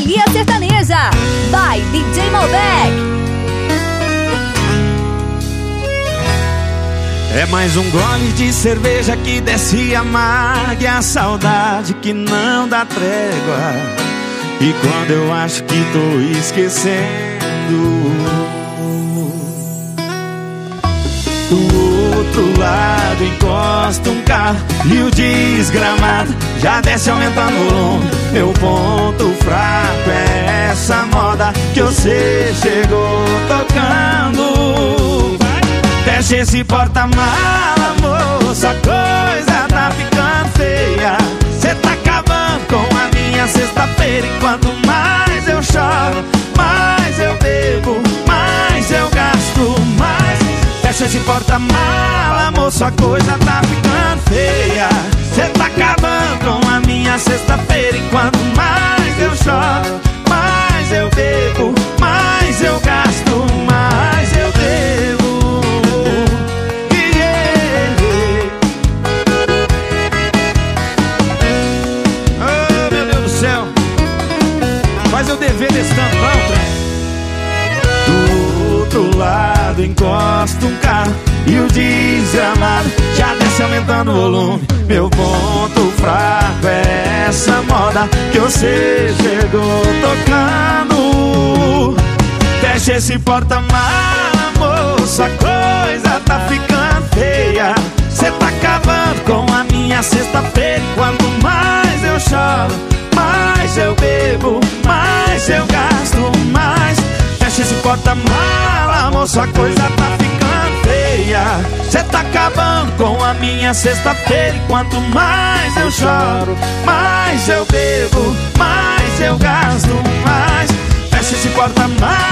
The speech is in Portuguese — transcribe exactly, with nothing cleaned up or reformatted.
Folia Sertaneja, by D J Malbec. É mais um gole de cerveja que desce amarga, e a saudade que não dá trégua. E quando eu acho que tô esquecendo, do outro lado encosta um carro e o desgramado já desce aumentando o volume. Meu ponto fraco é essa moda que você chegou tocando. Fecha esse porta-mala, moça, a coisa tá ficando feia. Cê tá acabando com a minha sexta-feira. E quanto mais eu choro, mais eu bebo, mais eu gasto, mais. Fecha esse porta-mala, moça, a coisa tá ficando feia. Cê tá acabando com a minha sexta-feira. E quanto mais eu choro, mais eu bebo, mais eu gasto, mais eu devo. Mas eu dever desse tanto não, trem. Do outro lado encosta um carro e o desgramado já desce aumentando o volume. Meu ponto fraco é essa moda que você chegou tocando. Fecha esse porta-mala, moça, a coisa tá ficando feia. Cê tá acabando com a minha sexta-feira. E quanto mais eu choro, mais eu bebo, mais eu gasto, mais. Fecha esse porta-mala, moça, a coisa tá ficando feia. Cê tá acabando com a minha sexta-feira. E quanto mais eu choro, mais eu bebo, mais eu gasto, mais. Fecha esse porta-mala,